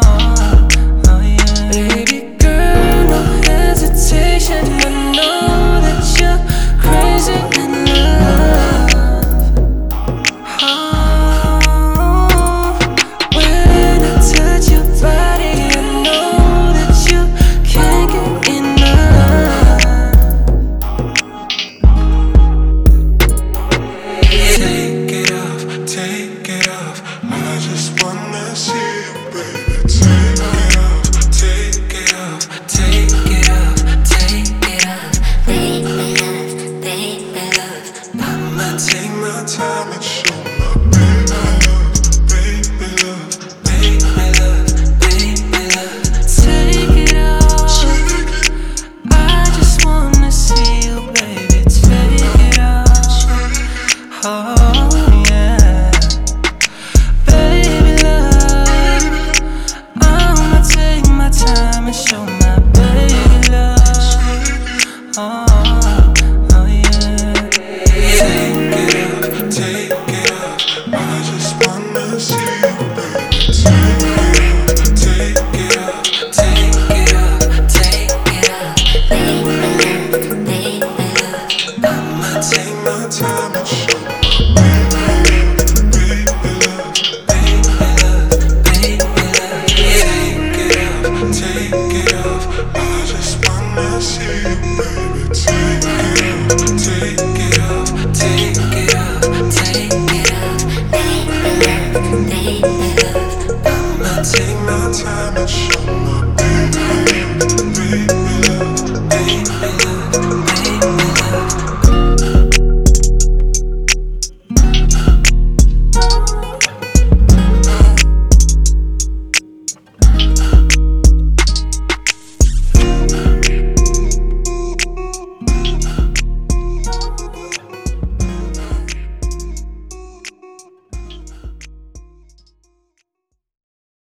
oh yeah. Baby girl, no hesitation. I know that you're crazy in love. Oh, when I touch your body, I know that you can't get enough. Take it off, I just wanna see you, baby. Take it off, take it off, Take it off, take it off. Baby love. I'ma take my time and show my baby love, baby love, Baby love, baby love. Take it off. I just wanna see you, baby. Take it off. Oh yeah. Baby love, I'ma take my time and show my baby love. Oh yeah. take it off, I just wanna see you, baby. Take it off, Take it off, take it off. Baby love. I'ma take my time and show my baby love, baby love. take it off, I just wanna see you.